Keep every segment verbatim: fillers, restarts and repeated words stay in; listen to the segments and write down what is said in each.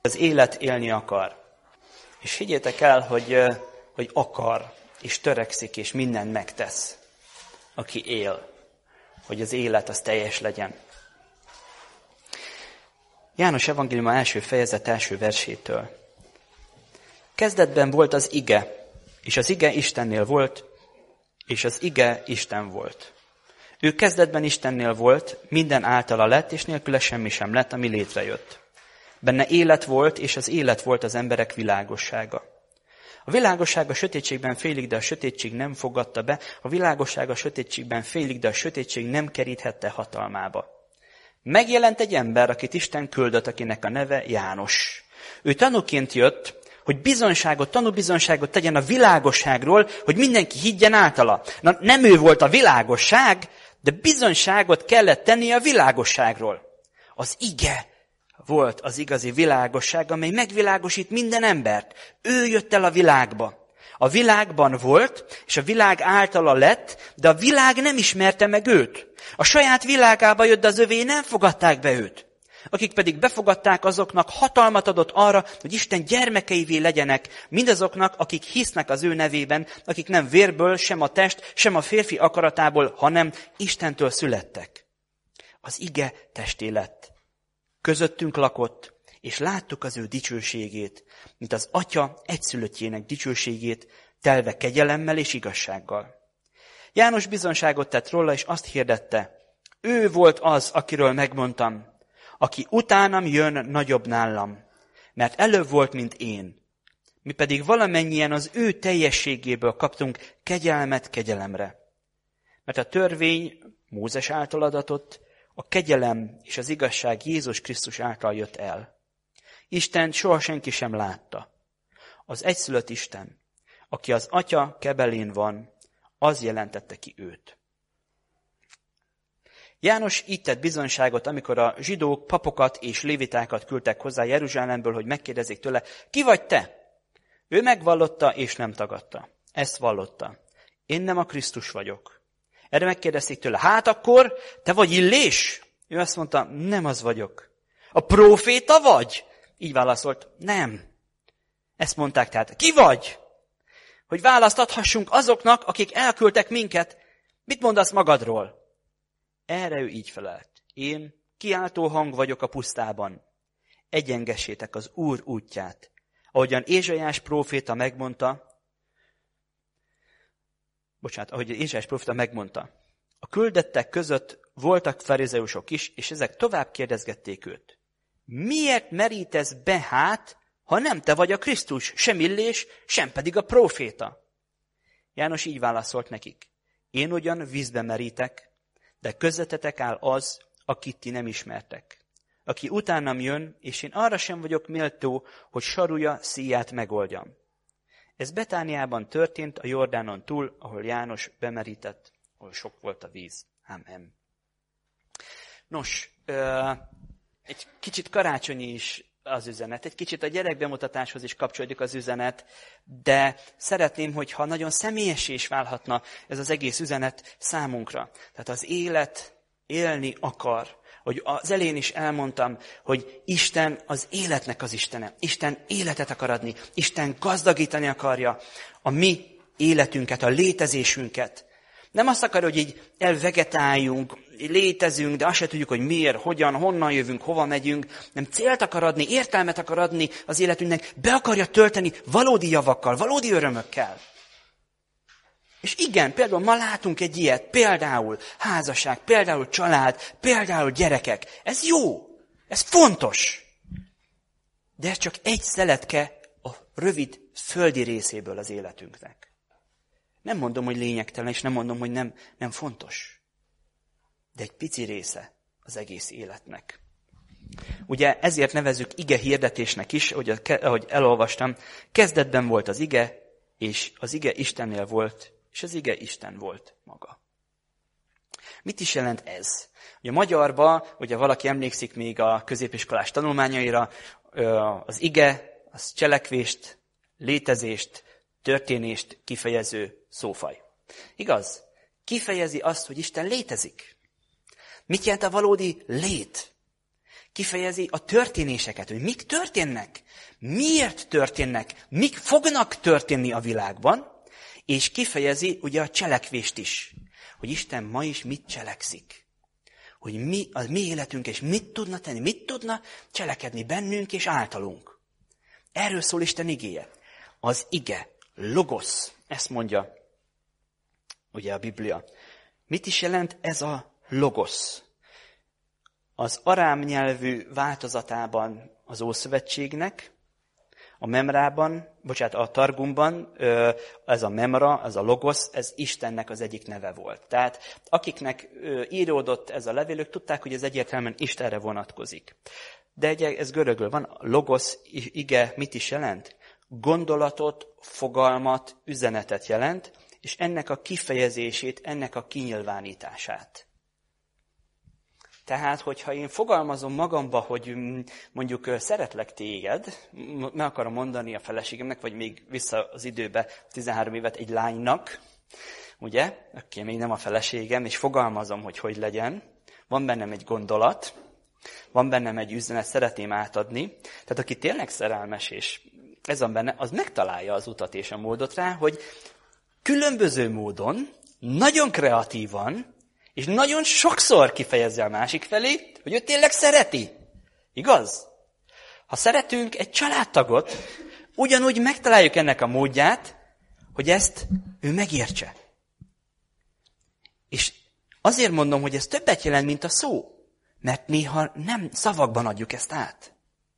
Az élet élni akar. És higgyétek el, hogy, hogy akar, és törekszik, és mindent megtesz, aki él, hogy az élet az teljes legyen. János evangéliuma első fejezet első versétől. Kezdetben volt az ige, és az ige Istennél volt, és az ige Isten volt. Ő kezdetben Istennél volt, minden általa lett, és nélküle semmi sem lett, ami létrejött. Benne élet volt, és az élet volt az emberek világossága. A világosság a sötétségben félig, de a sötétség nem fogadta be, a világosság a sötétségben félig, de a sötétség nem keríthette hatalmába. Megjelent egy ember, akit Isten küldött, akinek a neve János. Ő tanúként jött, hogy bizonyságot, tanúbizonyságot tegyen a világosságról, hogy mindenki higgyen általa. Na, nem ő volt a világosság, de bizonyságot kellett tenni a világosságról. Az ige volt az igazi világosság, amely megvilágosít minden embert. Ő jött el a világba. A világban volt, és a világ általa lett, de a világ nem ismerte meg őt. A saját világába jött, de az övé nem fogadták be őt. Akik pedig befogadták, azoknak hatalmat adott arra, hogy Isten gyermekeivé legyenek, mindazoknak, akik hisznek az ő nevében, akik nem vérből, sem a test, sem a férfi akaratából, hanem Istentől születtek. Az ige testé lett. Közöttünk lakott, és láttuk az ő dicsőségét, mint az Atya egyszülöttjének dicsőségét, telve kegyelemmel és igazsággal. János bizonyságot tett róla, és azt hirdette, ő volt az, akiről megmondtam, aki utánam jön nagyobb nálam, mert előbb volt, mint én. Mi pedig valamennyien az ő teljességéből kaptunk kegyelmet kegyelemre. Mert a törvény Mózes által adatott, a kegyelem és az igazság Jézus Krisztus által jött el. Istent soha senki sem látta. Az egyszülött Isten, aki az Atya kebelén van, az jelentette ki őt. János így tett bizonyságot, amikor a zsidók papokat és lévitákat küldtek hozzá Jeruzsálemből, hogy megkérdezzék tőle, ki vagy te? Ő megvallotta és nem tagadta. Ezt vallotta. Én nem a Krisztus vagyok. Erre megkérdezték tőle, hát akkor te vagy Illés? Ő azt mondta, nem az vagyok. A próféta vagy? Így válaszolt, nem. Ezt mondták tehát, ki vagy? Hogy választ adhassunk azoknak, akik elküldtek minket, mit mondasz magadról? Erre ő így felelt, én kiáltó hang vagyok a pusztában. Egyengessétek az Úr útját. Ahogyan Ézsaiás próféta megmondta, bocsánat, ahogy Ézsaiás próféta megmondta, a küldettek között voltak farizeusok is, és ezek tovább kérdezgették őt. Miért merítesz be hát, ha nem te vagy a Krisztus, sem Illés, sem pedig a próféta? János így válaszolt nekik. Én ugyan vízbe merítek, de közöttetek áll az, akit ti nem ismertek. Aki utánam jön, és én arra sem vagyok méltó, hogy sarúja szíját megoldjam. Ez Betániában történt a Jordánon túl, ahol János bemerített, ahol sok volt a víz. Amen. Nos, egy kicsit karácsonyi is az üzenet, egy kicsit a gyerekbemutatáshoz is kapcsolódik az üzenet, de szeretném, hogyha nagyon személyessé is válhatna ez az egész üzenet számunkra. Tehát az élet élni akar. Hogy az elején is elmondtam, hogy Isten az életnek az Istene. Isten életet akar adni. Isten gazdagítani akarja a mi életünket, a létezésünket. Nem azt akarja, hogy így elvegetáljunk, létezünk, de azt se tudjuk, hogy miért, hogyan, honnan jövünk, hova megyünk. Nem célt akar adni, értelmet akar adni az életünknek, be akarja tölteni valódi javakkal, valódi örömökkel. És igen, például ma látunk egy ilyet, például házasság, például család, például gyerekek. Ez jó, ez fontos. De ez csak egy szeletke a rövid földi részéből az életünknek. Nem mondom, hogy lényegtelen, és nem mondom, hogy nem, nem fontos. De egy pici része az egész életnek. Ugye ezért nevezzük ige hirdetésnek is, ahogy elolvastam, kezdetben volt az ige, és az ige Istennél volt, és az ige Isten volt maga. Mit is jelent ez? Ugye a magyarban, ugye valaki emlékszik még a középiskolás tanulmányaira, az ige, az cselekvést, létezést, történést kifejező szófaj. Igaz? Kifejezi azt, hogy Isten létezik. Mit jelent a valódi lét? Kifejezi a történéseket, hogy mik történnek, miért történnek, mik fognak történni a világban, és kifejezi ugye a cselekvést is, hogy Isten ma is mit cselekszik. Hogy mi, a mi életünk és mit tudna tenni, mit tudna cselekedni bennünk és általunk. Erről szól Isten igéje. Az ige, logosz, ezt mondja ugye a Biblia. Mit is jelent ez a logosz? Az arám nyelvű változatában az Ószövetségnek, a memrában, bocsánat, a Targumban, ez a memra, ez a logosz, ez Istennek az egyik neve volt. Tehát akiknek íródott ez a levél, ők tudták, hogy ez egyértelműen Istenre vonatkozik. De ez görögül van, logosz, ige mit is jelent? Gondolatot, fogalmat, üzenetet jelent, és ennek a kifejezését, ennek a kinyilvánítását. Tehát, hogyha én fogalmazom magamba, hogy mondjuk szeretlek téged, meg akarom mondani a feleségemnek, vagy még vissza az időbe tizenhárom évet egy lánynak, ugye, aki még nem a feleségem, és fogalmazom, hogy hogy legyen, van bennem egy gondolat, van bennem egy üzenet, szeretném átadni. Tehát aki tényleg szerelmes, és ez van benne, az megtalálja az utat és a módot rá, hogy különböző módon, nagyon kreatívan, és nagyon sokszor kifejezi a másik felé, hogy ő tényleg szereti. Igaz? Ha szeretünk egy családtagot, ugyanúgy megtaláljuk ennek a módját, hogy ezt ő megértse. És azért mondom, hogy ez többet jelent, mint a szó, mert néha nem szavakban adjuk ezt át.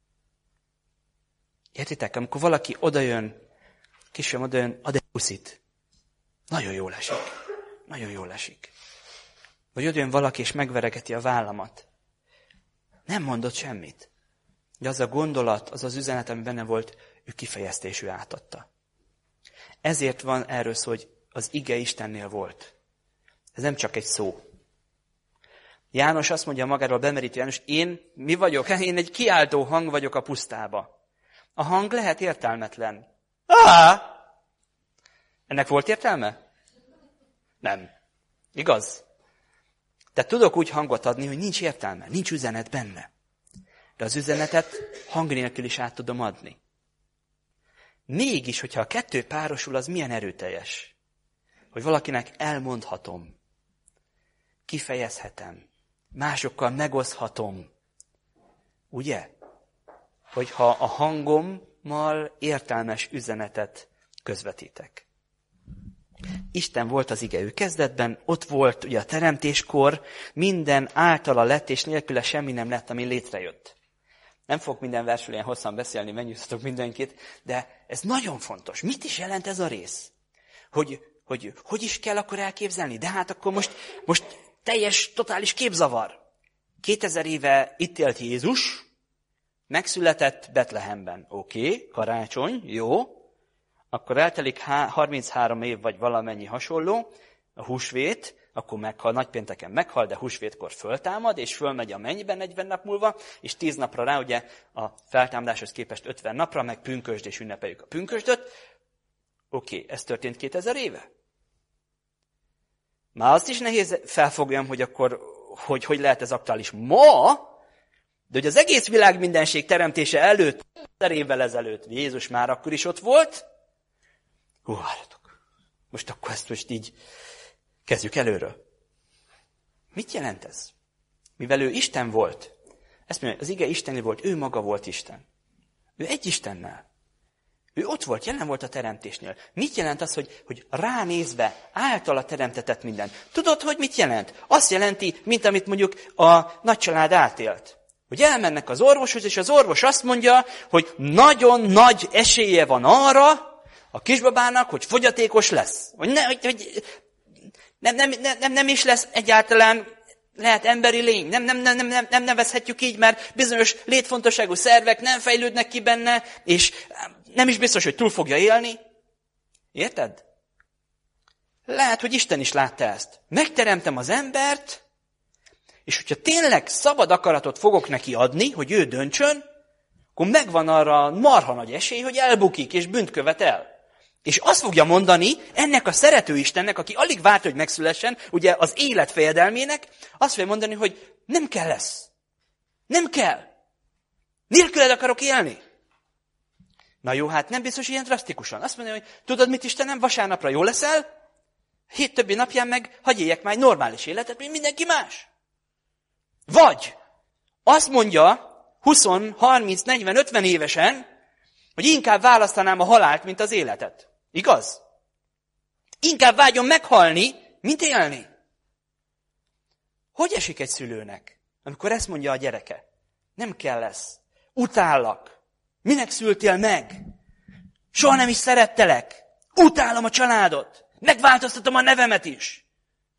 Értitek? Amikor valaki odajön, kisfiam odajön, ad egy puszit. Nagyon jól esik. Nagyon jól esik. Vagy odajön valaki, és megveregeti a vállamat. Nem mondott semmit. De az a gondolat, az az üzenet, ami benne volt, ő kifejezte, és ő átadta. Ezért van erről szó, hogy az ige Istennél volt. Ez nem csak egy szó. János azt mondja magáról, bemerítő János, én mi vagyok? Én egy kiáltó hang vagyok a pusztába. A hang lehet értelmetlen. Ah! Ennek volt értelme? Nem. Igaz? De tudok úgy hangot adni, hogy nincs értelme, nincs üzenet benne. De az üzenetet hang nélkül is át tudom adni. Mégis, hogyha a kettő párosul, az milyen erőteljes. Hogy valakinek elmondhatom, kifejezhetem, másokkal megoszthatom. Ugye? Hogyha a hangommal értelmes üzenetet közvetítek. Isten volt az ige, ő kezdetben, ott volt ugye a teremtéskor, minden általa lett, és nélküle semmi nem lett, ami létrejött. Nem fogok minden versről ilyen hosszan beszélni, megnyugtatok mindenkit, de ez nagyon fontos. Mit is jelent ez a rész? Hogy hogy, hogy is kell akkor elképzelni? De hát akkor most, most teljes, totális képzavar. kétezer éve itt élt Jézus, megszületett Betlehemben. Oké, okay, karácsony, jó. Akkor eltelik harminchárom év, vagy valamennyi hasonló, a húsvét, akkor meghal, nagypénteken meghal, de húsvétkor föltámad, és fölmegy a mennybe negyven nap múlva, és tíz napra rá, ugye a feltámadáshoz képest ötven napra, meg pünkösd, és ünnepeljük a pünkösdöt. Oké, okay, ez történt kétezer éve. Már azt is nehéz felfogjam, hogy akkor, hogy, hogy lehet ez aktuális ma, de hogy az egész világ mindenség teremtése előtt, ezer évvel ezelőtt, Jézus már akkor is ott volt. Hú, várjatok. Most akkor ezt most így kezdjük előről. Mit jelent ez? Mivel ő Isten volt, ezt mondja, az ige Isteni volt, ő maga volt Isten. Ő egy Istennel. Ő ott volt, jelen volt a teremtésnél. Mit jelent az, hogy, hogy ránézve általa teremtetett minden? Tudod, hogy mit jelent? Azt jelenti, mint amit mondjuk a nagycsalád átélt. Hogy elmennek az orvoshoz, és az orvos azt mondja, hogy nagyon nagy esélye van arra a kisbabának, hogy fogyatékos lesz. Hogy, ne, hogy, hogy nem, nem, nem, nem is lesz egyáltalán, lehet emberi lény. Nem, nem, nem, nem, nem nevezhetjük így, mert bizonyos létfontosságú szervek nem fejlődnek ki benne, és nem is biztos, hogy túl fogja élni. Érted? Lehet, hogy Isten is látta ezt. Megteremtem az embert, és hogyha tényleg szabad akaratot fogok neki adni, hogy ő döntsön, akkor megvan arra marha nagy esély, hogy elbukik és bűnt követ el. És azt fogja mondani ennek a szerető Istennek, aki alig várt, hogy megszülessen, ugye az élet fejedelmének, azt fogja mondani, hogy nem kell lesz. Nem kell. Nélküled akarok élni. Na jó, hát nem biztos ilyen drasztikusan. Azt mondja, hogy tudod mit, Istenem, vasárnapra jól leszel, hét többi napján meg hagyj éljek már egy normális életet, mint mindenki más. Vagy azt mondja húsz, harminc, negyven, ötven évesen, hogy inkább választanám a halált, mint az életet. Igaz? Inkább vágyom meghalni, mint élni. Hogy esik egy szülőnek, amikor ezt mondja a gyereke? Nem kell lesz. Utállak. Minek szültél meg? Soha nem is szerettelek. Utálom a családot. Megváltoztatom a nevemet is.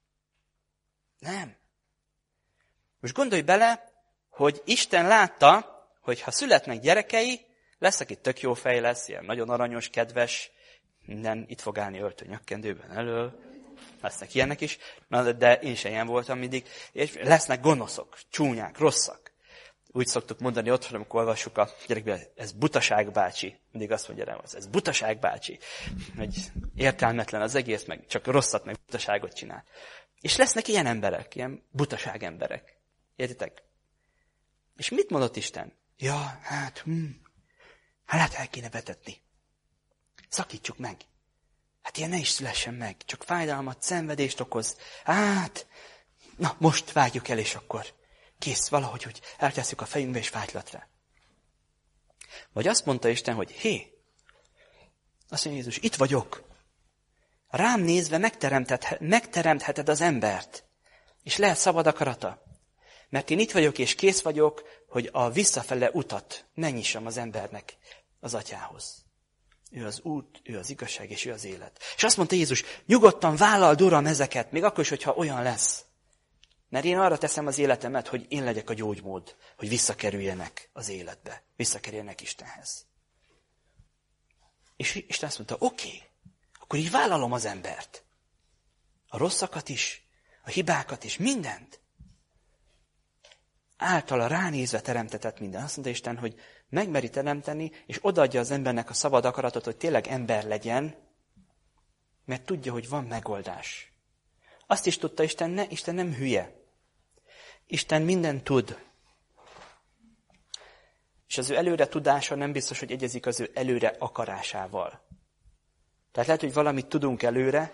Nem. Most gondolj bele, hogy Isten látta, hogy ha születnek gyerekei, lesz, aki tök jó fej lesz, ilyen nagyon aranyos, kedves, minden itt fog állni öltöny-nyakkendőben elől, lesznek ilyenek is, na, de én sem ilyen voltam mindig, és lesznek gonoszok, csúnyák, rosszak. Úgy szoktuk mondani otthon, amikor olvassuk a gyerekbe, ez butaság bácsi. Mindig azt mondja rám, ez butaság bácsi. Hogy értelmetlen az egész, meg csak rosszat, meg butaságot csinál. És lesznek ilyen emberek, ilyen butaság emberek. Értitek? És mit mondott Isten? Ja, hát, hm, hát el kéne vetetni. Szakítsuk meg. Hát ilyen ne is szülessen meg. Csak fájdalmat, szenvedést okoz. Hát, na most vágjuk el, és akkor kész, valahogy úgy eltesszük a fejünkbe, és fájtlatra. Vagy azt mondta Isten, hogy hé, azt mondja Jézus, itt vagyok. Rám nézve megteremtheted az embert, és lehet szabad akarata. Mert én itt vagyok, és kész vagyok, hogy a visszafele utat megnyissam az embernek az atyához. Ő az út, ő az igazság, és ő az élet. És azt mondta Jézus, nyugodtan vállald, Uram, ezeket, még akkor is, hogyha olyan lesz. Mert én arra teszem az életemet, hogy én legyek a gyógymód, hogy visszakerüljenek az életbe, visszakerüljenek Istenhez. És Isten azt mondta, oké, okay, akkor így vállalom az embert. A rosszakat is, a hibákat is, mindent. Általa ránézve teremtetett minden. Azt mondta Isten, hogy megmeri teremteni, és odaadja az embernek a szabad akaratot, hogy tényleg ember legyen, mert tudja, hogy van megoldás. Azt is tudta Isten, ne, Isten nem hülye. Isten mindent tud. És az ő előre tudása nem biztos, hogy egyezik az ő előre akarásával. Tehát lehet, hogy valamit tudunk előre,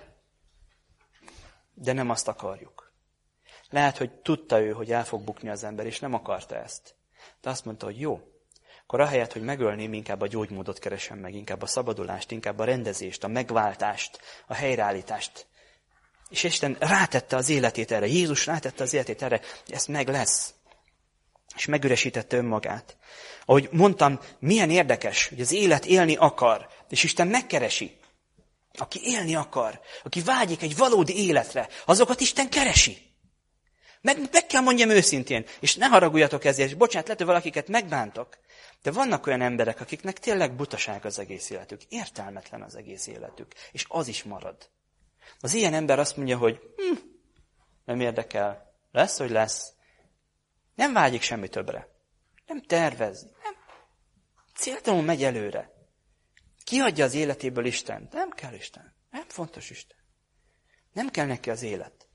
de nem azt akarjuk. Lehet, hogy tudta ő, hogy el fog bukni az ember, és nem akarta ezt. De azt mondta, hogy jó, akkor ahelyett, hogy megölném, inkább a gyógymódot keresem meg, inkább a szabadulást, inkább a rendezést, a megváltást, a helyreállítást. És Isten rátette az életét erre, Jézus rátette az életét erre, ez meg lesz. És megüresítette önmagát. Ahogy mondtam, milyen érdekes, hogy az élet élni akar, és Isten megkeresi. Aki élni akar, aki vágyik egy valódi életre, azokat Isten keresi. Meg, meg kell mondjam őszintén, és ne haragudjatok ezért, és bocsánat, lehet, hogy valakiket megbántok, de vannak olyan emberek, akiknek tényleg butaság az egész életük, értelmetlen az egész életük, és az is marad. Az ilyen ember azt mondja, hogy hm, nem érdekel, lesz, hogy lesz, nem vágyik semmi többre, nem tervez, nem céltalanul megy előre. Kiadja az életéből Istent, nem kell Isten, nem fontos Isten, nem kell neki az élet.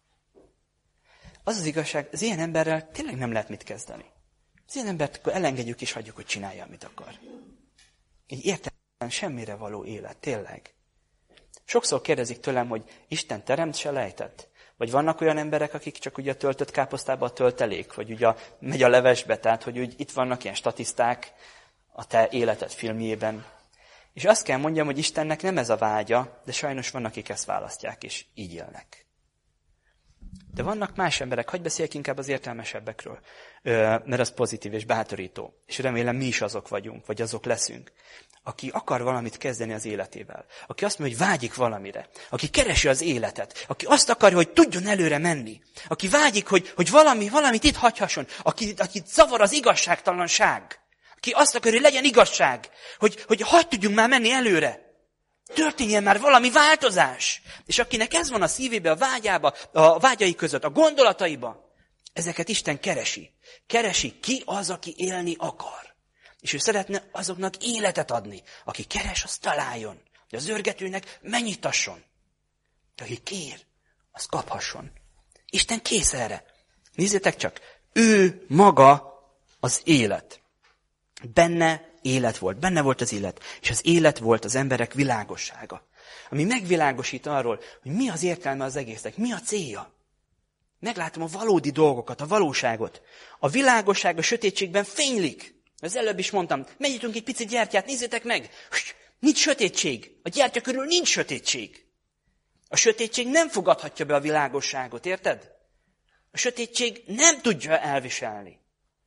Az az igazság, az ilyen emberrel tényleg nem lehet mit kezdeni. Az ilyen embert akkor elengedjük és hagyjuk, hogy csinálja, amit akar. Így értelemben semmire való élet, tényleg. Sokszor kérdezik tőlem, hogy Isten teremt, se lejtett? Vagy vannak olyan emberek, akik csak ugye a töltött káposztába a töltelék, vagy ugye megy a levesbe, tehát hogy úgy itt vannak ilyen statiszták a te életed filmjében. És azt kell mondjam, hogy Istennek nem ez a vágya, de sajnos vannak, akik ezt választják, és így élnek. De vannak más emberek, hadd beszéljek inkább az értelmesebbekről, mert az pozitív és bátorító. És remélem mi is azok vagyunk, vagy azok leszünk. Aki akar valamit kezdeni az életével. Aki azt mondja, hogy vágyik valamire. Aki keresi az életet. Aki azt akarja, hogy tudjon előre menni. Aki vágyik, hogy, hogy valami, valamit itt hagyhasson. Aki, akit zavar az igazságtalanság. Aki azt akarja, hogy legyen igazság. Hogy, hogy hadd tudjunk már menni előre. Történjen már valami változás. És akinek ez van a szívébe, a vágyába, a vágyai között, a gondolataiba, ezeket Isten keresi. Keresi, ki az, aki élni akar. És ő szeretne azoknak életet adni. Aki keres, az találjon. De az örgetőnek megnyitasson. De aki kér, az kaphasson. Isten kész erre. Nézzétek csak, ő maga az élet. Benne élet volt, benne volt az élet, és az élet volt az emberek világossága. Ami megvilágosít arról, hogy mi az értelme az egésznek, mi a célja. Meglátom a valódi dolgokat, a valóságot. A világosság a sötétségben fénylik. Az előbb is mondtam, megnyitünk egy picit gyertyát, nézzétek meg! Nincs sötétség. A gyertya körül nincs sötétség. A sötétség nem fogadhatja be a világosságot, érted? A sötétség nem tudja elviselni.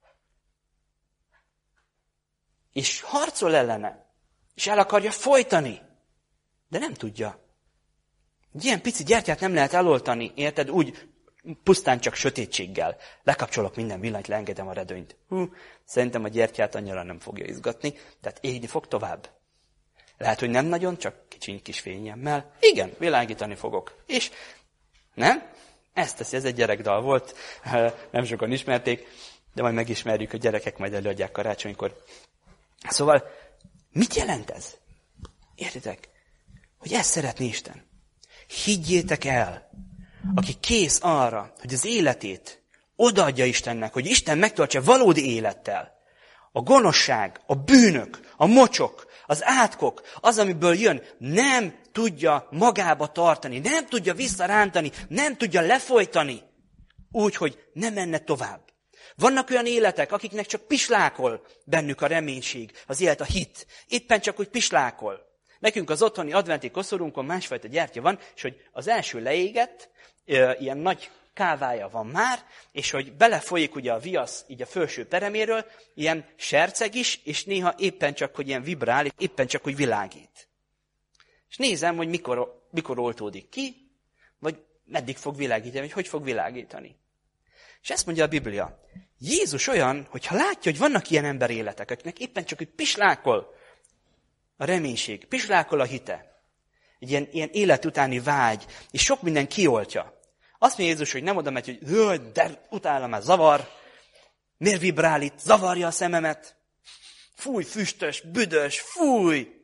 És harcol ellene. És el akarja folytani. De nem tudja. Egy ilyen pici gyertyát nem lehet eloltani, érted? Úgy pusztán csak sötétséggel. Lekapcsolok minden villanyt, leengedem a redőnyt. Hú, szerintem a gyertyát annyira nem fogja izgatni, tehát égni fog tovább. Lehet, hogy nem nagyon, csak kicsiny kis fényemmel. Igen, világítani fogok. És nem? Ezt teszi, ez egy gyerekdal volt, nem sokan ismerték, de majd megismerjük, a gyerekek majd előadják karácsonykor. Szóval, mit jelent ez? Értitek? Hogy ezt szeretné Isten. Higgyétek el, aki kész arra, hogy az életét odaadja Istennek, hogy Isten megtartsa valódi élettel. A gonoszság, a bűnök, a mocsok, az átkok, az, amiből jön, nem tudja magába tartani, nem tudja visszarántani, nem tudja lefolytani, úgy, hogy ne menne tovább. Vannak olyan életek, akiknek csak pislákol bennük a reménység, az élet, a hit. Éppen csak úgy pislákol. Nekünk az otthoni adventi koszorunkon másfajta gyertya van, és hogy az első leégett, ilyen nagy kávája van már, és hogy belefolyik ugye a viasz így a felső pereméről, ilyen serceg is, és néha éppen csak, hogy ilyen vibrál, éppen csak, hogy világít. És nézem, hogy mikor, mikor oltódik ki, vagy meddig fog világítani, vagy hogy fog világítani. És ezt mondja a Biblia. Jézus olyan, hogyha látja, hogy vannak ilyen emberéletek, akiknek éppen csak, hogy pislákol a reménység, pislákol a hite, egy ilyen, ilyen élet utáni vágy, és sok minden kioltja. Azt mondja Jézus, hogy nem oda megy, hogy de utána már zavar, miért vibrál itt, zavarja a szememet, fúj, füstös, büdös, fúj.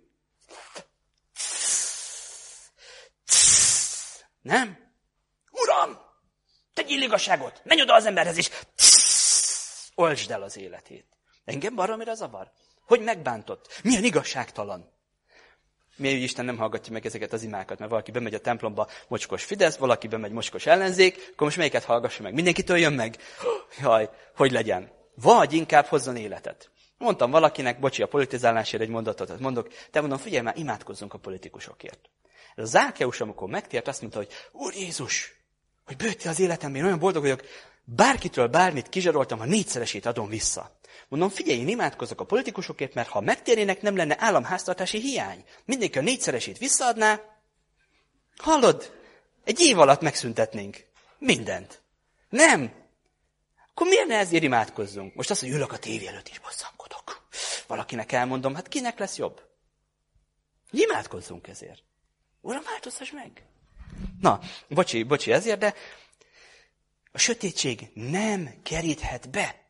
Nem? Uram, tegyél igazságot, menj oda az emberhez, és oltsd el az életét. Engem baromira zavar. Hogy megbántott? Milyen igazságtalan. Miért, hogy Isten nem hallgatja meg ezeket az imákat, mert valaki bemegy a templomba mocskos Fidesz, valaki bemegy mocskos ellenzék, akkor most melyiket hallgassa meg? Mindenkitől jön meg? Jaj, hogy legyen. Vagy inkább hozzon életet. Mondtam valakinek, bocsi, a politizálásért egy mondatot mondok, de mondom, figyelj már, imádkozzunk a politikusokért. Ez a Zákeus, amikor megtért, azt mondta, hogy Úr Jézus, hogy bőtti az életemben, én olyan boldog vagyok, bárkitől bármit kizsaroltam, ha négyszeresét adom vissza. Mondom, figyelj, én imádkozok a politikusokért, mert ha megtérnének, nem lenne államháztartási hiány. Mindenki a négyszeresét visszaadná. Hallod? Egy év alatt megszüntetnénk mindent. Nem. Akkor miért ne ezért imádkozzunk? Most azt, hogy ülök a tévé előtt is bosszankodok. Valakinek elmondom, hát kinek lesz jobb? Imádkozzunk ezért. Uram, változtass meg. Na, bocsi, bocsi ezért, de a sötétség nem keríthet be.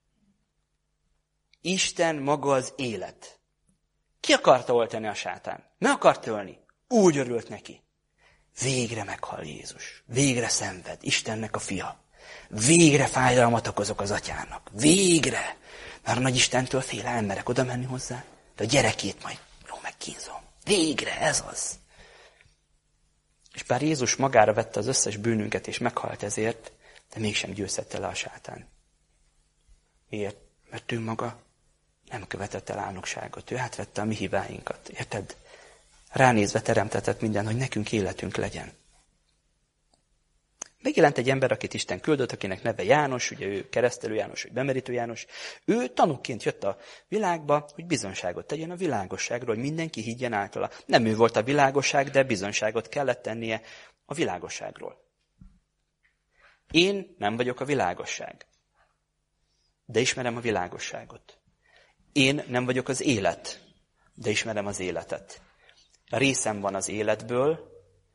Isten maga az élet. Ki akarta oltani a sátán? Meg akart ölni. Úgy örült neki. Végre meghal Jézus. Végre szenved. Istennek a fia. Végre fájdalmat okozok az atyának. Végre. Már a nagy Istentől fél emberek oda menni hozzá. De a gyerekét majd jó megkínzom. Végre, ez az. És bár Jézus magára vette az összes bűnünket, és meghalt ezért, de mégsem győzhette le a sátán. Miért? Mert ő maga nem követett el álnokságot. Ő átvette a mi hibáinkat. Érted? Ránézve teremtetett minden, hogy nekünk életünk legyen. Megjelent egy ember, akit Isten küldött, akinek neve János, ugye ő keresztelő János, vagy bemerítő János. Ő tanúként jött a világba, hogy bizonyságot tegyen a világosságról, hogy mindenki higgyen általa. Nem ő volt a világosság, de bizonyságot kellett tennie a világosságról. Én nem vagyok a világosság, de ismerem a világosságot. Én nem vagyok az élet, de ismerem az életet. A részem van az életből,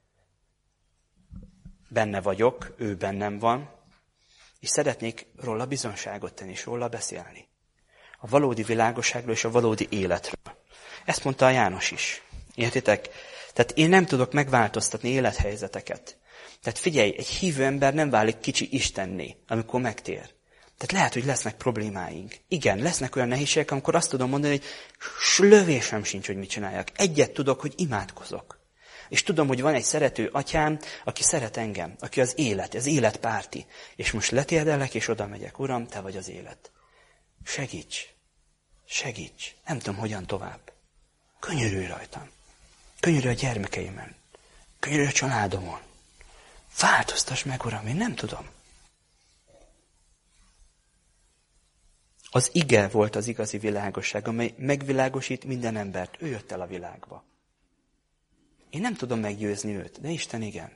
benne vagyok, ő bennem van, és szeretnék róla bizonyságot tenni, és róla beszélni. A valódi világosságról és a valódi életről. Ezt mondta a János is. Értitek? Tehát én nem tudok megváltoztatni élethelyzeteket. Tehát figyelj, egy hívő ember nem válik kicsi Istenné, amikor megtér. Tehát lehet, hogy lesznek problémáink. Igen, lesznek olyan nehézségek, amikor azt tudom mondani, hogy lövésem sincs, hogy mit csináljak. Egyet tudok, hogy imádkozok. És tudom, hogy van egy szerető atyám, aki szeret engem, aki az élet, az életpárti. És most letérdelek, és oda megyek. Uram, te vagy az élet. Segíts! Segíts! Nem tudom, hogyan tovább. Könyörülj rajtam. Könyörülj a gyermekeimen. Könyörülj a családomon. Változtass meg, Uram, én nem tudom. Az ige volt az igazi világosság, amely megvilágosít minden embert. Ő jött el a világba. Én nem tudom meggyőzni őt, de Isten igen.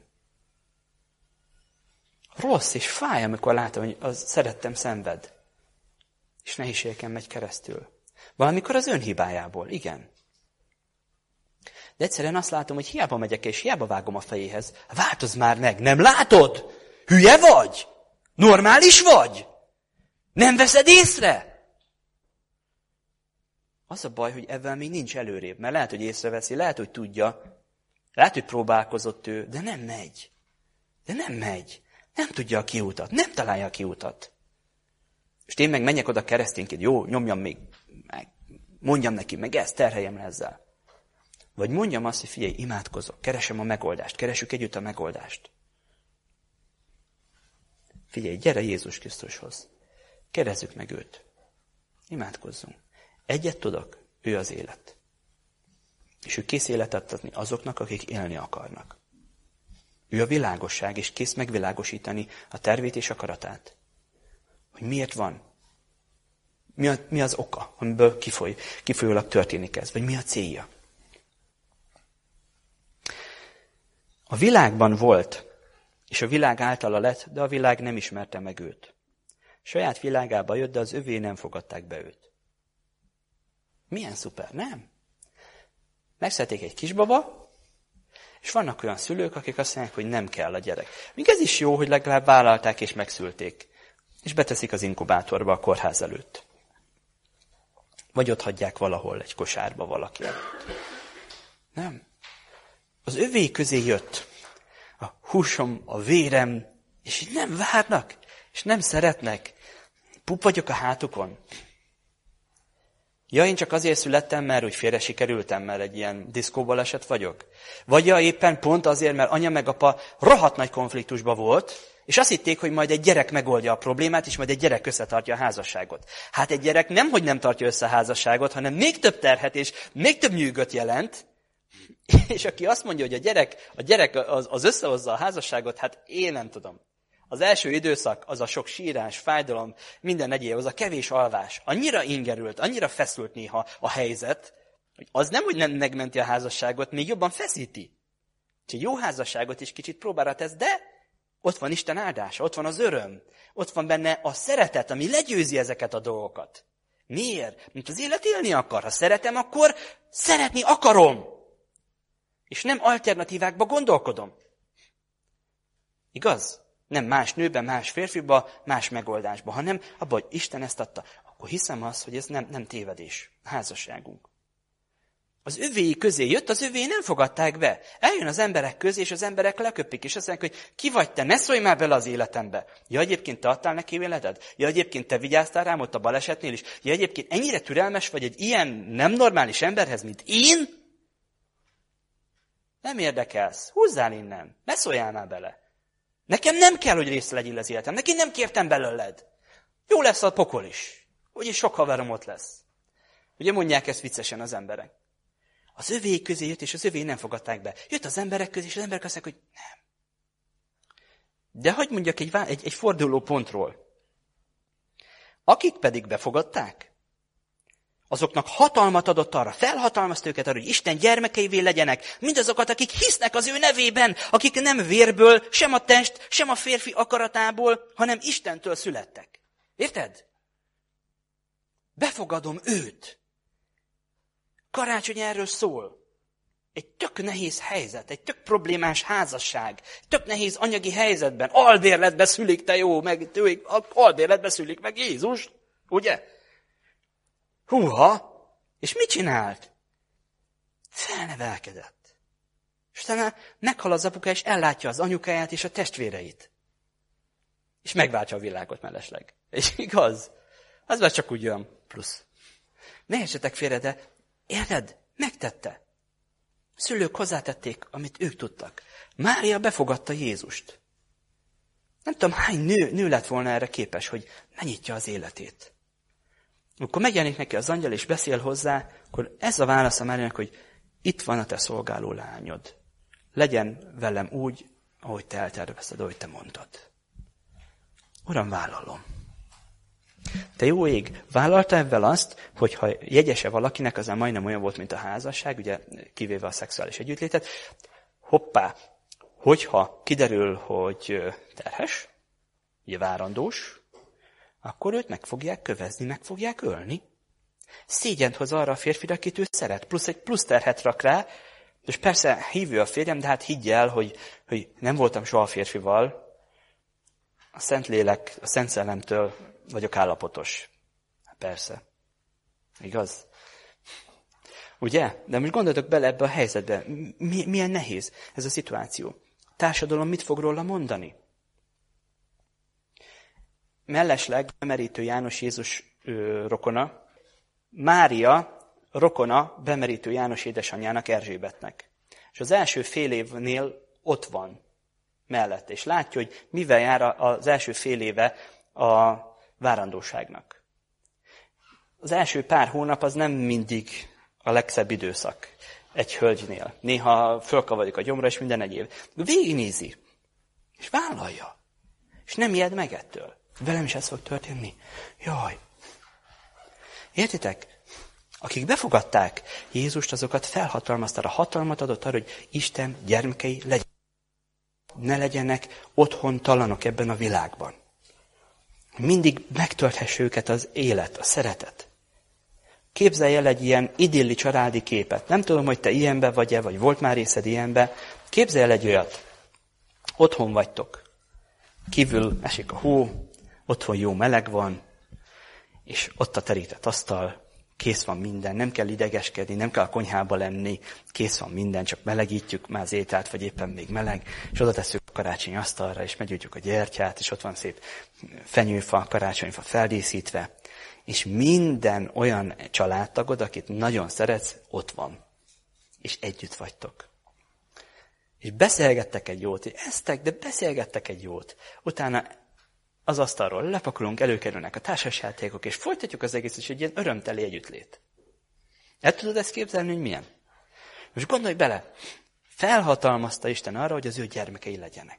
Rossz és fáj, amikor látom, hogy az szerettem szenved. És nehézségeken megy keresztül. Valamikor az önhibájából, igen. De egyszerűen azt látom, hogy hiába megyek és hiába vágom a fejéhez. Változz már meg, nem látod? Hülye vagy? Normális vagy? Nem veszed észre? Az a baj, hogy ebben még nincs előrébb, mert lehet, hogy észreveszi, lehet, hogy tudja, lehet, hogy próbálkozott ő, de nem megy. De nem megy. Nem tudja a kiutat, nem találja a kiutat. És én meg menjek oda keresztényként, jó, nyomjam még, meg, mondjam neki, meg ezt, terheljem le ezzel. Vagy mondjam azt, hogy figyelj, imádkozok, keresem a megoldást, keresünk együtt a megoldást. Figyelj, gyere Jézus Krisztushoz. Kérdezzük meg őt. Imádkozzunk. Egyet tudok, ő az élet. És ő kész életet adni azoknak, akik élni akarnak. Ő a világosság, és kész megvilágosítani a tervét és akaratát. Hogy miért van. Mi, a, mi az oka, amiből kifoly, kifolyólag történik ez, vagy mi a célja. A világban volt, és a világ általa lett, de a világ nem ismerte meg őt. Saját világába jött, de az övé nem fogadták be őt. Milyen szuper, nem? Megszületik egy kisbaba, és vannak olyan szülők, akik azt mondják, hogy nem kell a gyerek. Míg ez is jó, hogy legalább vállalták és megszülték. És beteszik az inkubátorba a kórház előtt. Vagy ott hagyják valahol egy kosárba valaki előtt. Nem. Az övé közé jött a húsom, a vérem, és így nem várnak, és nem szeretnek. Pup vagyok a hátukon. Ja, én csak azért születtem, mert úgy félre sikerültem, mert egy ilyen diszkóbaleset vagyok. Vagy ja, éppen pont azért, mert anya meg apa rohadt nagy konfliktusban volt, és azt hitték, hogy majd egy gyerek megoldja a problémát, és majd egy gyerek összetartja a házasságot. Hát egy gyerek nem, hogy nem tartja össze a házasságot, hanem még több terhet és még több nyűgöt jelent. És aki azt mondja, hogy a gyerek, a gyerek az, az összehozza a házasságot, hát én nem tudom. Az első időszak, az a sok sírás, fájdalom, minden egyéb, az a kevés alvás. Annyira ingerült, annyira feszült néha a helyzet, hogy az nem, hogy nem megmenti a házasságot, még jobban feszíti. Úgyhogy jó házasságot is kicsit próbára tesz, de ott van Isten áldása, ott van az öröm, ott van benne a szeretet, ami legyőzi ezeket a dolgokat. Miért? Mint az élet élni akar. Ha szeretem, akkor szeretni akarom. És nem alternatívákba gondolkodom. Igaz? Nem más nőbe, más férfiba, más megoldásba, hanem abban, hogy Isten ezt adta. Akkor hiszem azt, hogy ez nem, nem tévedés. Házasságunk. Az övéi közé jött, az övéi nem fogadták be. Eljön az emberek közé, és az emberek leköpik, és azt mondják, hogy ki vagy te, ne szólj már bele az életembe. Ja, egyébként te adtál neki életed? Ja, egyébként te vigyáztál rám ott a balesetnél is? Ja, egyébként ennyire türelmes vagy egy ilyen nem normális emberhez, mint én? Nem érdekelsz. Húzzál innen. Ne szóljál már bele. Nekem nem kell, hogy részt legyél az életem. Neki nem kértem belőled. Jó lesz a pokol is. Úgyis sok haverom ott lesz. Ugye mondják ezt viccesen az emberek. Az övéi közé jött, és az övéi nem fogadták be. Jött az emberek közé, és az emberek azt mondják, hogy nem. De hogy mondjak egy, egy, egy forduló pontról. Akik pedig befogadták, azoknak hatalmat adott arra, felhatalmazta őket arra, hogy Isten gyermekeivé legyenek, mindazokat, akik hisznek az ő nevében, akik nem vérből, sem a test, sem a férfi akaratából, hanem Istentől születtek. Érted? Befogadom őt. Karácsony erről szól. Egy tök nehéz helyzet, egy tök problémás házasság, tök nehéz anyagi helyzetben, albérletbe szülik, te jó, meg albérletbe szülik meg Jézus, ugye? Húha! És mit csinált? Felnevelkedett. És utána meghal az apuka, és ellátja az anyukáját és a testvéreit. És megváltja a világot mellesleg. És igaz? Az már csak úgy olyan plusz. Ne értsetek félre, de érted? Megtette. Szülők hozzátették, amit ők tudtak. Mária befogadta Jézust. Nem tudom, hány nő, nő lett volna erre képes, hogy megnyitja az életét. Akkor megjelenik neki az angyal, és beszél hozzá, akkor ez a válasz a Máriának, hogy itt van a te szolgáló lányod. Legyen velem úgy, ahogy te eltervezted, ahogy te mondtad. Uram, vállalom. Te jó ég, vállalta ebben azt, hogy ha jegyese valakinek, az majdnem olyan volt, mint a házasság, ugye kivéve a szexuális együttlétet, hoppá, hogyha kiderül, hogy terhes, ugye várandós, akkor őt meg fogják kövezni, meg fogják ölni. Szégyent hoz arra a férfira, akit ő szeret, plusz egy plusz terhet rak rá, és persze hívő a férjem, de hát higgy el, hogy, hogy nem voltam soha férfival, a Szentlélek, a Szent Szellemtől vagyok állapotos. Persze. Igaz? Ugye? De most gondoltok bele ebbe a helyzetbe. Mi, milyen nehéz ez a szituáció. A társadalom mit fog róla mondani? Mellesleg bemerítő János Jézus ö, rokona, Mária rokona bemerítő János édesanyjának, Erzsébetnek. És az első fél évnél ott van mellett, és látja, hogy mivel jár az első fél éve a várandóságnak. Az első pár hónap az nem mindig a legszebb időszak egy hölgynél. Néha fölkavarik a gyomra, és minden egyéb. Végignézi, és vállalja. És nem ijed meg ettől. Velem is ez fog történni. Jaj. Értitek? Akik befogadták Jézust, azokat felhatalmazta, a hatalmat adott arra, hogy Isten gyermekei legyenek. Ne legyenek otthontalanok ebben a világban. Mindig megtölthesse őket az élet, a szeretet. Képzelj el egy ilyen idilli családi képet. Nem tudom, hogy te ilyenbe vagy-e, vagy volt már részed ilyenbe. Képzelj el egy olyat. Otthon vagytok. Kívül esik a hó, otthon jó meleg van, és ott a terített asztal, kész van minden, nem kell idegeskedni, nem kell a konyhába lenni, kész van minden, csak melegítjük már az ételt, vagy éppen még meleg, és oda tesszük a karácsonyi asztalra, és meggyújtjuk a gyertyát, és ott van szép fenyőfa, karácsonyfa feldíszítve, és minden olyan családtagod, akit nagyon szeretsz, ott van, és együtt vagytok. És beszélgettek egy jót, eztek, de beszélgettek egy jót. Utána az asztalról lepakolunk, előkerülnek a társasjátékok, és folytatjuk az egész, és egy ilyen örömteli együttlét. El tudod ezt képzelni, hogy milyen? Most gondolj bele, felhatalmazta Isten arra, hogy az ő gyermekei legyenek.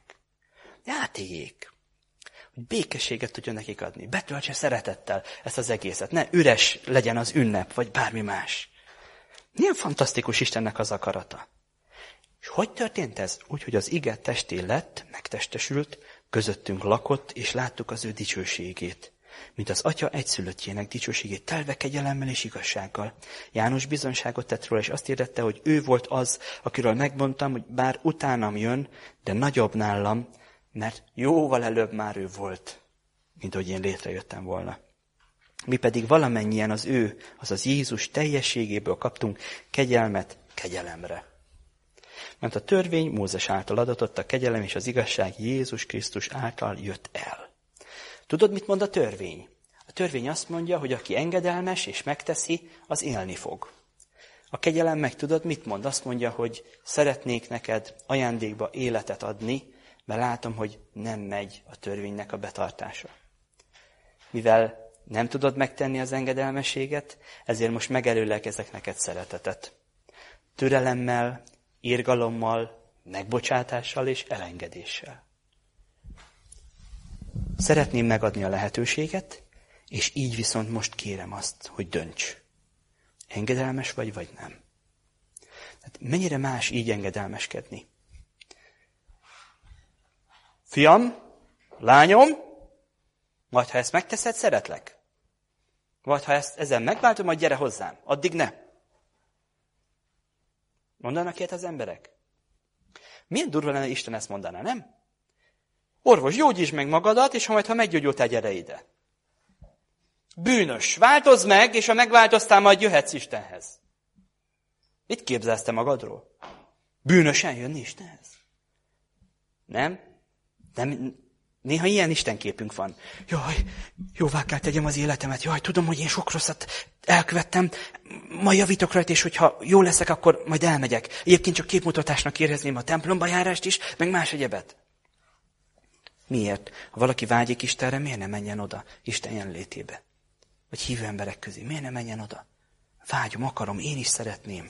Átéljék, hogy békességet tudjon nekik adni, betöltse szeretettel ezt az egészet, ne üres legyen az ünnep, vagy bármi más. Milyen fantasztikus Istennek az akarata. És hogy történt ez? Úgy, hogy az ige testé lett, megtestesült, közöttünk lakott, és láttuk az ő dicsőségét. Mint az atya egyszülöttjének dicsőségét, telve kegyelemmel és igazsággal. János bizonyságot tett róla, és azt hirdette, hogy ő volt az, akiről megmondtam, hogy bár utánam jön, de nagyobb nálam, mert jóval előbb már ő volt, mint hogy én létrejöttem volna. Mi pedig valamennyien az ő, azaz Jézus teljességéből kaptunk kegyelmet kegyelemre. Mert a törvény Mózes által adatott, a kegyelem és az igazság Jézus Krisztus által jött el. Tudod, mit mond a törvény? A törvény azt mondja, hogy aki engedelmes és megteszi, az élni fog. A kegyelem meg tudod, mit mond? Azt mondja, hogy szeretnék neked ajándékba életet adni, mert látom, hogy nem megy a törvénynek a betartása. Mivel nem tudod megtenni az engedelmességet, ezért most megelőlegezek neked szeretetet. Türelemmel, irgalommal, megbocsátással és elengedéssel. Szeretném megadni a lehetőséget, és így viszont most kérem azt, hogy dönts. Engedelmes vagy, vagy nem? Tehát mennyire más így engedelmeskedni? Fiam, lányom, vagy ha ezt megteszed, szeretlek. Vagy ha ezt ezen megváltom, majd gyere hozzám. Addig ne. Mondanak ilyet az emberek? Milyen durva lenne, Isten ezt mondaná, nem? Orvos, gyógyítsd meg magadat, és ha majd, ha meggyógyultál, gyere ide. Bűnös, változz meg, és ha megváltoztál, majd jöhetsz Istenhez. Mit képzelsz te magadról? Bűnösen jönni Istenhez? Nem? Nem, Néha ilyen istenképünk van. Jaj, jóvá kell tegyem az életemet. Jaj, tudom, hogy én sok rosszat elkövettem. Majd javítok rajta, és hogyha jó leszek, akkor majd elmegyek. Egyébként csak képmutatásnak érezném a templomba járást is, meg más egyebet. Miért? Ha valaki vágyik Istenre, miért ne menjen oda Isten jelenlétébe? Vagy hívő emberek közé. Miért ne menjen oda? Vágyom, akarom, én is szeretném.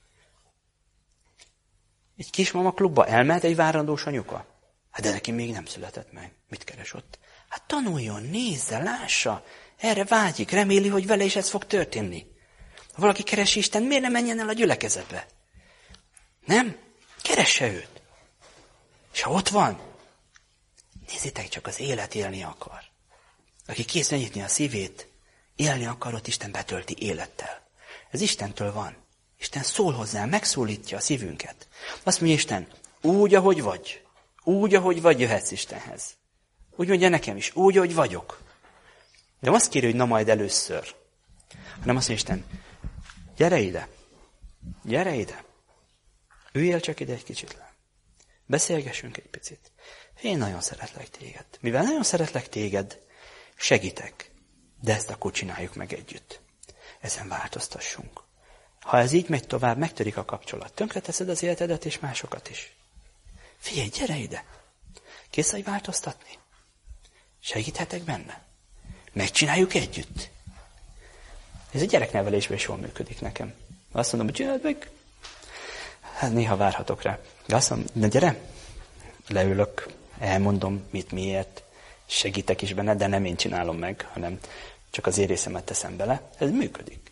Egy kismama klubba elmehet egy várandós anyuka? Hát de neki még nem született meg. Mit keres ott? Hát tanuljon, nézze, lássa. Erre vágyik, reméli, hogy vele is ez fog történni. Ha valaki keresi Isten, miért ne menjen el a gyülekezetbe? Nem? Keresse őt. És ha ott van, nézzétek csak, az élet élni akar. Aki kész megnyitni a szívét, élni akar, ott Isten betölti élettel. Ez Istentől van. Isten szól hozzá, megszólítja a szívünket. Azt mondja Isten, úgy, ahogy vagy, úgy, ahogy vagy, jöhetsz Istenhez. Úgy mondja nekem is, úgy, ahogy vagyok. De nem azt kéri, hogy na majd először, hanem azt mondja Isten, gyere ide, gyere ide, üljél csak ide egy kicsit le. Beszélgessünk egy picit. Én nagyon szeretlek téged. Mivel nagyon szeretlek téged, segítek. De ezt akkor csináljuk meg együtt. Ezen változtassunk. Ha ez így megy tovább, megtörik a kapcsolat. Tönkreteszed az életedet és másokat is. Figyelj, gyere ide. Kész vagy változtatni? Segíthetek benne? Megcsináljuk együtt? Ez a gyereknevelésben is jól működik nekem. Azt mondom, hogy csináld meg. Hát néha várhatok rá. De azt mondom, na gyere, leülök, elmondom, mit, miért, segítek is benne, de nem én csinálom meg, hanem csak az én részemet teszem bele. Ez működik.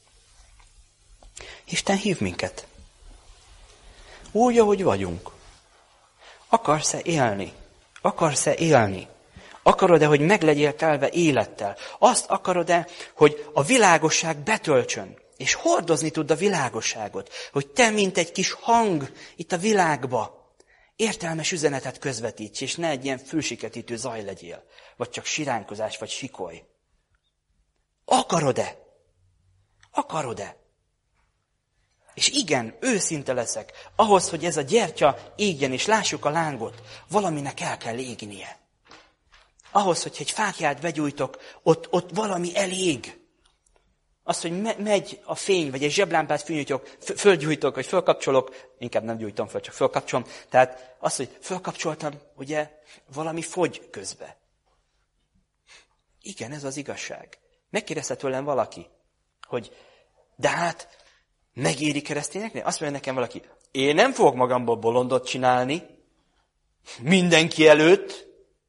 Isten hív minket. Úgy, ahogy vagyunk. Akarsz-e élni? Akarsz-e élni? Akarod-e, hogy meglegyél telve élettel? Azt akarod-e, hogy a világosság betöltsön? És hordozni tud a világosságot, hogy te, mint egy kis hang itt a világba, értelmes üzenetet közvetíts, és ne egy ilyen fülsiketítő zaj legyél, vagy csak siránkozás, vagy sikoly. Akarod-e? Akarod-e? És igen, őszinte leszek, ahhoz, hogy ez a gyertya égjen, és lássuk a lángot, valaminek el kell égnie. Ahhoz, hogy egy fáklyát begyújtok, ott, ott valami elég. Az, hogy me- megy a fény, vagy egy zseblámpát fölgyújtok, fölgyújtok, vagy fölkapcsolok, inkább nem gyújtom föl, csak fölkapcsolom. Tehát az, hogy fölkapcsoltam, ugye valami fogy közbe. Igen, ez az igazság. Megkérdezte tőlem valaki, hogy de hát megéri keresztényeknél? Azt mondja nekem valaki, én nem fogok magamból bolondot csinálni, mindenki előtt.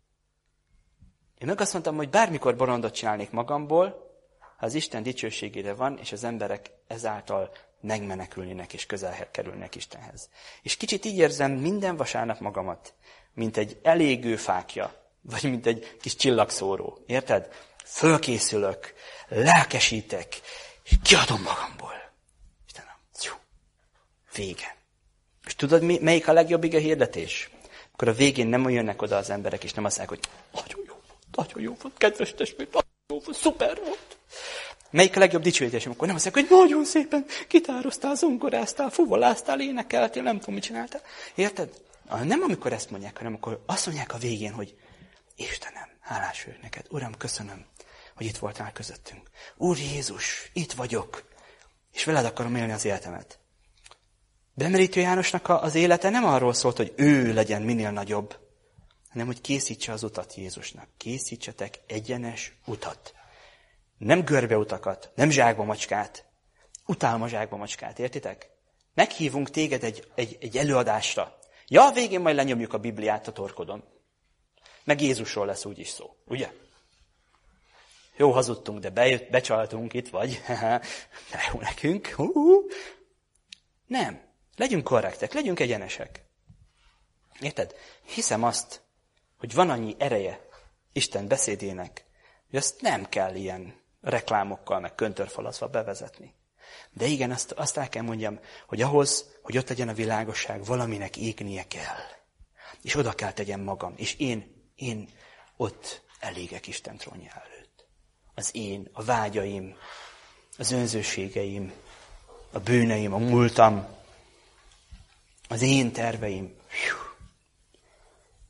Én meg azt mondtam, hogy bármikor bolondot csinálnék magamból, ha az Isten dicsőségére van, és az emberek ezáltal megmenekülnének és közel kerülnek Istenhez. És kicsit így érzem minden vasárnap magamat, mint egy elégő fákja, vagy mint egy kis csillagszóró. Érted? Fölkészülök, lelkesítek, és kiadom magamból. Istenem, jó, vége. És tudod, melyik a legjobb ige hirdetés? Akkor a végén nem jönnek oda az emberek, és nem azt mondják, hogy nagyon jó volt, nagyon jó volt, kedves testvér, nagyon jó volt, szuper volt. Melyik a legjobb dicsőítés, amikor nem azt mondják, hogy nagyon szépen gitároztál, zongoráztál, fuvoláztál, énekeltél, nem tudom, mit csináltál. Érted? Nem amikor ezt mondják, hanem akkor azt mondják a végén, hogy Istenem, hálás vagyok neked, Uram, köszönöm, hogy itt voltál közöttünk. Úr Jézus, itt vagyok, és veled akarom élni az életemet. Bemerítő Jánosnak az élete nem arról szólt, hogy ő legyen minél nagyobb, hanem hogy készítse az utat Jézusnak. Készítsetek egyenes utat. Nem görbeutakat, nem zsákba macskát. Utálom a zsákba macskát, értitek? Meghívunk téged egy, egy, egy előadásra. Ja, a végén majd lenyomjuk a Bibliát a torkodon. Meg Jézusról lesz úgyis szó, ugye? Jó, hazudtunk, de bejött, becsaltunk, itt vagy. De jó nekünk. Hú. Nem. Legyünk korrektek, legyünk egyenesek. Érted? Hiszem azt, hogy van annyi ereje Isten beszédének, hogy azt nem kell ilyen reklámokkal, meg köntörfalazva bevezetni. De igen, azt, azt el kell mondjam, hogy ahhoz, hogy ott legyen a világosság, valaminek égnie kell. És oda kell tegyem magam. És én, én ott elégek Isten trónja előtt. Az én, a vágyaim, az önzőségeim, a bűneim, a múltam, az én terveim.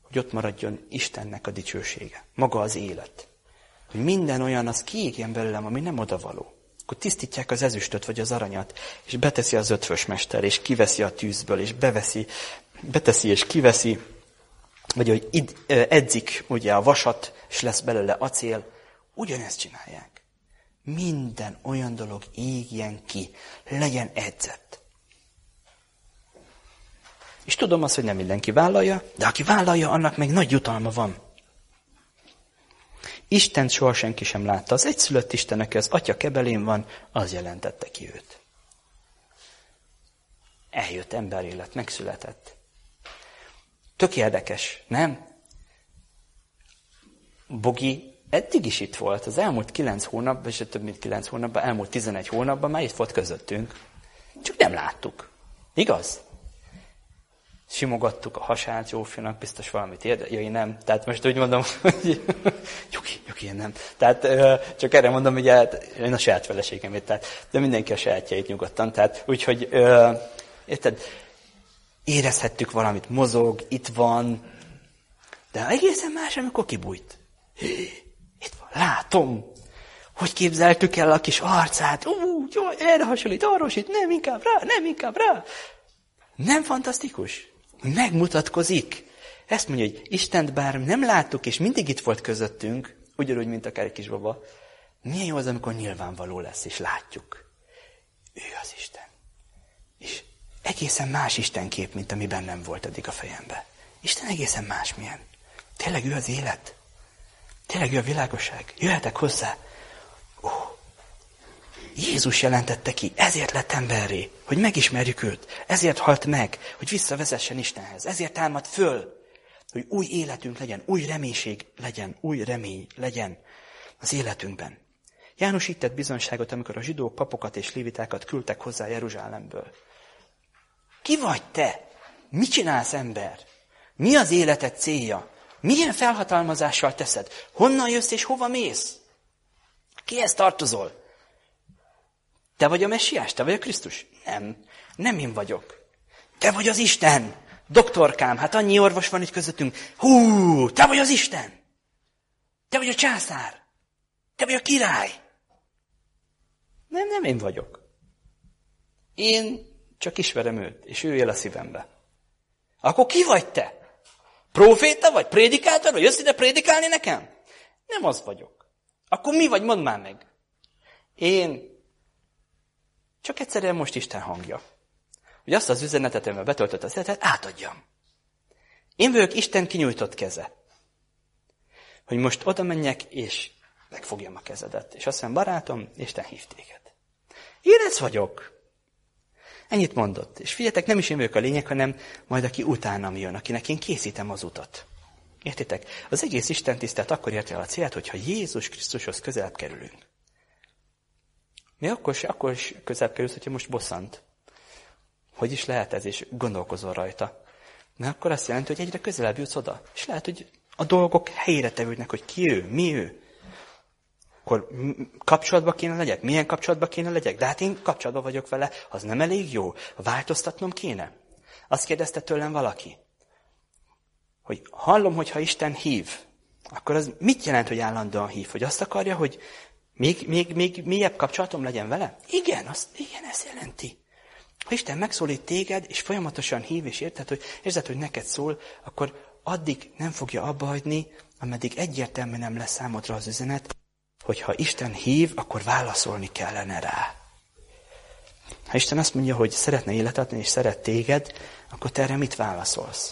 hogy ott maradjon Istennek a dicsősége, maga az élet. Hogy minden olyan az kiégjen belőlem, ami nem odavaló. Akkor tisztítják az ezüstöt vagy az aranyat, és beteszi az ötvös mester, és kiveszi a tűzből, és beveszi, beteszi és kiveszi, vagy hogy id, edzik ugye a vasat, és lesz belőle acél. Ugyanezt csinálják. Minden olyan dolog égjen ki, legyen edzett. És tudom azt, hogy nem mindenki vállalja, de aki vállalja, annak meg nagy jutalma van. Istent soha senki sem látta. Az egyszülött Isten, aki az atya kebelén van, az jelentette ki őt. Eljött emberélet, megszületett. Tök érdekes, nem? Bogi eddig is itt volt. Az elmúlt kilenc hónapban, és több mint kilenc hónapban, elmúlt tizenegy hónapban már itt volt közöttünk. Csak nem láttuk. Igaz? Simogattuk a hasát Zsófinak, biztos valamit érde. Jaj, nem. Tehát most úgy mondom, hogy nyugi, nyugi, nem. Tehát csak erre mondom, hogy én a saját feleségemét, tehát, de mindenki a sajátjait nyugodtan. Tehát úgyhogy, érted, érezhettük valamit, mozog, itt van, de egészen más, amikor kibújt. Itt van, látom. Hogy képzeltük el a kis arcát? Ú, jó, erre hasonlít, arra hasonlít, nem inkább rá, nem inkább rá. Nem fantasztikus? Megmutatkozik. Ezt mondja, hogy Istent bár nem láttuk, és mindig itt volt közöttünk, ugyanúgy, mint akár egy kisbaba, milyen jó az, amikor nyilvánvaló lesz, és látjuk. Ő az Isten. És egészen más Istenkép, mint ami bennem volt eddig a fejemben. Isten egészen másmilyen. Tényleg ő az élet. Tényleg ő a világosság. Jöhetek hozzá. Ó, Jézus jelentette ki, ezért lett emberré, hogy megismerjük őt. Ezért halt meg, hogy visszavezessen Istenhez. Ezért támad föl, hogy új életünk legyen, új reménység legyen, új remény legyen az életünkben. János itt tett bizonyságot, amikor a zsidók papokat és lévitákat küldtek hozzá Jeruzsálemből. Ki vagy te? Mit csinálsz, ember? Mi az életed célja? Milyen felhatalmazással teszed? Honnan jössz és hova mész? Kihez tartozol? Te vagy a Messiás? Te vagy a Krisztus? Nem, nem én vagyok. Te vagy az Isten! Doktorkám, hát annyi orvos van itt közöttünk. Hú, te vagy az Isten! Te vagy a császár! Te vagy a király! Nem, nem én vagyok. Én csak ismerem őt, és ő él a szívembe. Akkor ki vagy te? Próféta vagy? Prédikátor vagy? Jössz ide prédikálni nekem? Nem az vagyok. Akkor mi vagy? Mondd már meg. Én csak egyszerűen most Isten hangja. Hogy azt az üzenetet, amivel betöltött az életet, átadjam. Én vagyok Isten kinyújtott keze. Hogy most oda menjek, és megfogjam a kezedet. És azt mondom, barátom, Isten hív téged. Én ez vagyok. Ennyit mondott. És figyeljetek, nem is én vagyok a lényeg, hanem majd aki utánam jön, akinek én készítem az utat. Értitek? Az egész Isten tisztelet akkor érte el a célt, hogyha Jézus Krisztushoz közelebb kerülünk. Mi akkor, akkor is közelebb kerülsz, hogyha most bosszant. Hogy is lehet ez, és gondolkozol rajta. Mert akkor azt jelenti, hogy egyre közelebb jutsz oda. És lehet, hogy a dolgok helyére tevődnek, hogy ki ő, mi ő. Akkor kapcsolatban kéne legyek? Milyen kapcsolatban kéne legyek? De hát én kapcsolatban vagyok vele, az nem elég jó. Változtatnom kéne? Azt kérdezte tőlem valaki, hogy hallom, hogy ha Isten hív, akkor az mit jelent, hogy állandóan hív? Hogy azt akarja, hogy még, még, még mélyebb kapcsolatom legyen vele? Igen, azt, igen, ezt jelenti. Ha Isten megszólít téged, és folyamatosan hív, és érted, hogy, érzed, hogy neked szól, akkor addig nem fogja abba hagyni, ameddig egyértelműen nem lesz számodra az üzenet, hogy ha Isten hív, akkor válaszolni kellene rá. Ha Isten azt mondja, hogy szeretne életet adni, és szeret téged, akkor te erre mit válaszolsz?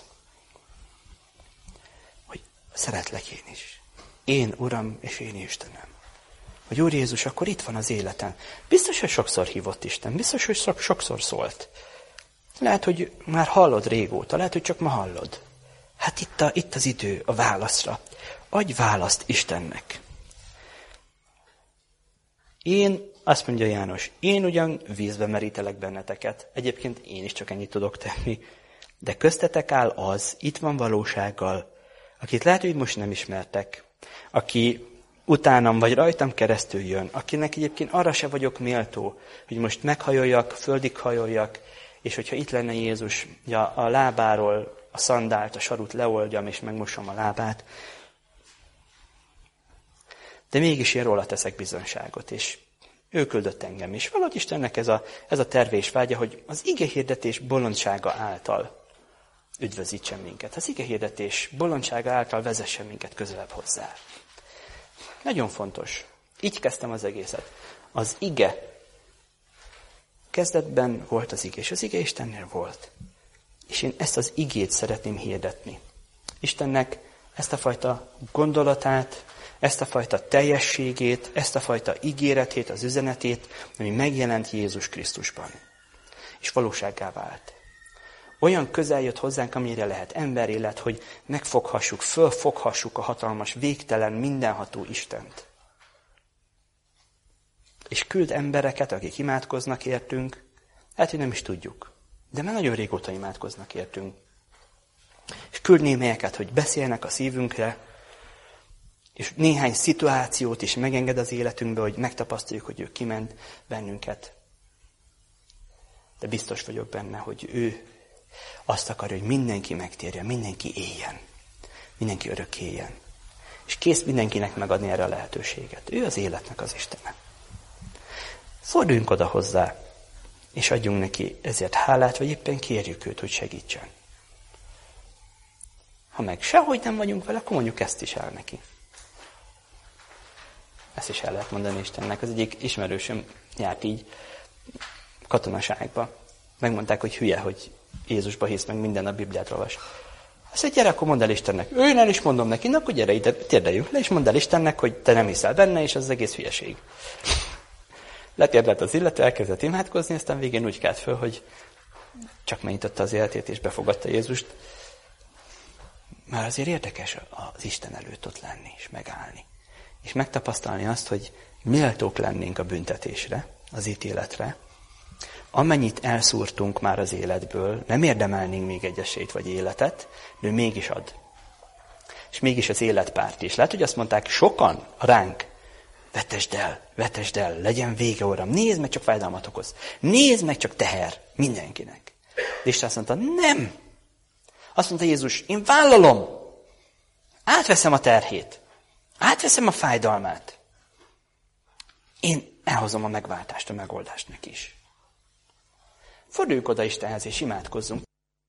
Hogy szeretlek én is. Én, Uram, és én Istenem. Hogy Úr Jézus, akkor itt van az életen. Biztos, hogy sokszor hívott Isten, biztos, hogy sokszor szólt. Lehet, hogy már hallod régóta, lehet, hogy csak ma hallod. Hát itt, a, itt az idő a válaszra. Adj választ Istennek. Én, azt mondja János, én ugyan vízbe merítelek benneteket. Egyébként én is csak ennyit tudok tenni. De köztetek áll az, itt van valósággal, akit lehet, hogy most nem ismertek, aki utánam vagy rajtam keresztül jön, akinek egyébként arra se vagyok méltó, hogy most meghajoljak, földig hajoljak, és hogyha itt lenne Jézus ja, a lábáról, a szandált, a sarut leoldjam, és megmosom a lábát. De mégis én róla teszek bizonyságot, és ő küldött engem is. Valahogy Istennek ez a, ez a terve és vágya, hogy az igehirdetés bolondsága által üdvözítsen minket. Az igehirdetés bolondsága által vezessen minket közelebb hozzá. Nagyon fontos. Így kezdtem az egészet. Az ige. Kezdetben volt az ige, és az ige Istennél volt. És én ezt az igét szeretném hirdetni. Istennek ezt a fajta gondolatát, ezt a fajta teljességét, ezt a fajta ígéretét, az üzenetét, ami megjelent Jézus Krisztusban. És valósággá vált. Olyan közel jött hozzánk, amire lehet emberélet, hogy megfoghassuk, fölfoghassuk a hatalmas, végtelen, mindenható Istent. És küld embereket, akik imádkoznak értünk, hát, hogy nem is tudjuk. De már nagyon régóta imádkoznak értünk. És küld némelyeket, hogy beszélnek a szívünkre, és néhány szituációt is megenged az életünkbe, hogy megtapasztaljuk, hogy ő kiment bennünket. De biztos vagyok benne, hogy ő azt akarja, hogy mindenki megtérjen, mindenki éljen. Mindenki örök éljen. És kész mindenkinek megadni erre a lehetőséget. Ő az életnek az Istene. Forduljunk oda hozzá, és adjunk neki ezért hálát, vagy éppen kérjük őt, hogy segítsen. Ha meg sehogy nem vagyunk vele, akkor mondjuk ezt is el neki. Ezt is el lehet mondani Istennek. Az egyik ismerősöm járt így katonaságba. Megmondták, hogy hülye, hogy Jézusba hisz, meg minden a Bibliát olvas. Azt mondja, gyere, akkor mondd el Istennek. Én el is mondom neki, na akkor gyere ide, térdeljünk le, és mondd el Istennek, hogy te nem hiszel benne, és az, az egész hülyeség. Letérdelt az illető, elkezdett imádkozni, aztán végén úgy kelt föl, hogy csak megnyitotta az életét, és befogadta Jézust. Már azért érdekes az Isten előtt ott lenni, és megállni. És megtapasztalni azt, hogy méltók lennénk a büntetésre, az ítéletre, amennyit elszúrtunk már az életből, nem érdemelnénk még egy esélyt vagy életet, de ő mégis ad. És mégis az életpárt is. Lehet, hogy azt mondták sokan ránk, vetesd el, vetesd el, legyen vége, Uram, nézd meg, csak fájdalmat okoz. Nézd meg, csak teher mindenkinek. De Isten azt mondta, nem. Azt mondta Jézus, én vállalom. Átveszem a terhét. Átveszem a fájdalmát. Én elhozom a megváltást, a megoldást neki is. Forduljunk oda Istenhez, és imádkozzunk.